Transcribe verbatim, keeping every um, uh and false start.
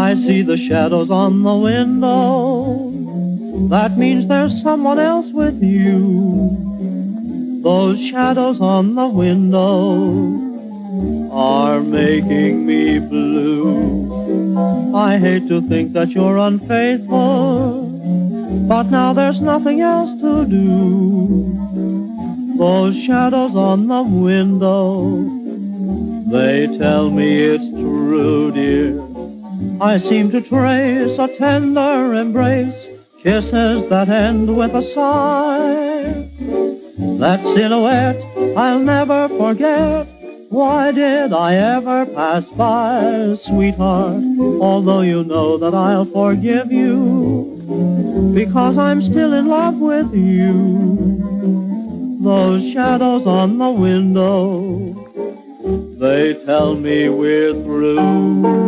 I see the shadows on the window. That means there's someone else with you. Those shadows on the window are making me blue. I hate to think that you're unfaithful, but now there's nothing else to do. Those shadows on the window, they tell me it's true, dear. I seem to trace a tender embrace, kisses that end with a sigh. That silhouette I'll never forget. Why did I ever pass by, sweetheart? Although you know that I'll forgive you, because I'm still in love with you. Those shadows on the window, they tell me we're through.